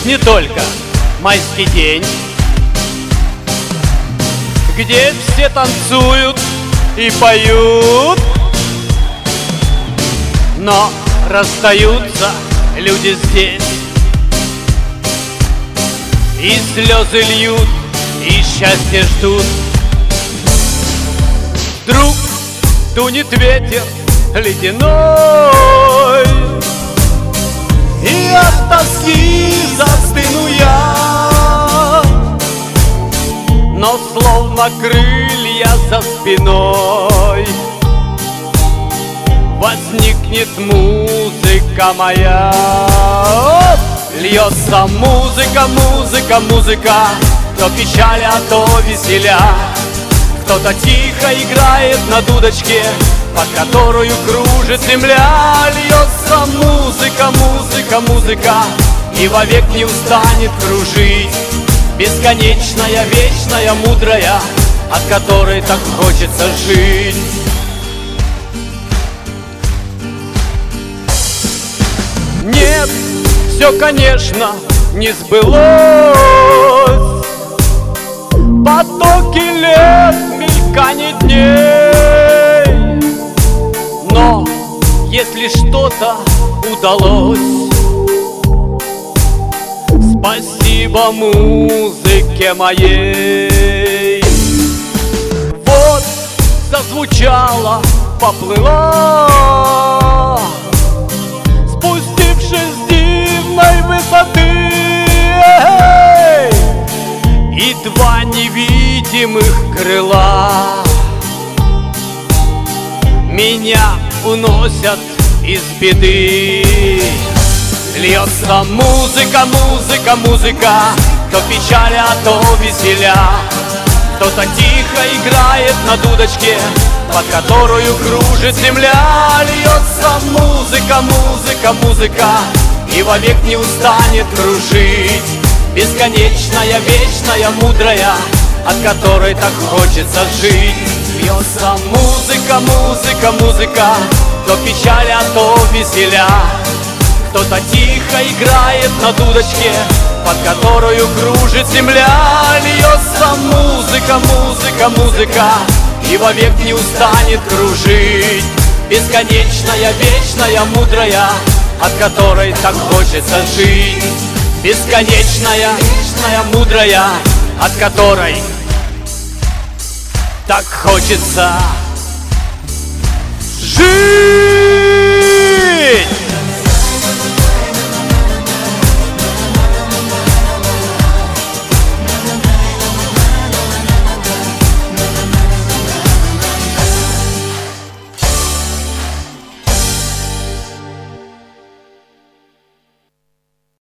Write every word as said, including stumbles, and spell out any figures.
не только майский день, где все танцуют и поют, но расстаются люди здесь, и слезы льют, и счастье ждут. Вдруг тунет ветер ледяной, и от тоски застыну я, но словно крылья за спиной возникнет музыка моя. Льется музыка, музыка, музыка, то печаль, а то веселя. Кто-то тихо играет на дудочке, под которую кружит земля. Льется музыка, музыка, музыка, и вовек не устанет кружить. Бесконечная, вечная, мудрая, от которой так хочется жить. Нет, все, конечно, не сбылось. Потоки лет, мельканье дней, но если что-то удалось, спасибо музыке моей. Вот зазвучала, поплыла, спустившись с дивной высоты, и два невидимых крыла меня уносят из беды. Льется музыка, музыка, музыка, то печаль, а то веселя. Кто-то тихо играет на дудочке, под которую кружит земля. Льется музыка, музыка, музыка, и вовек не устанет кружить. Бесконечная, вечная, мудрая, от которой так хочется жить. Льется музыка, музыка, музыка, то печаль, а то веселя. Кто-то тихо играет на дудочке, под которую кружит земля. Льется музыка, музыка, музыка, и вовек не устанет кружить. Бесконечная, вечная, мудрая, от которой так хочется жить. Бесконечная, вечная, мудрая, от которой так хочется жить.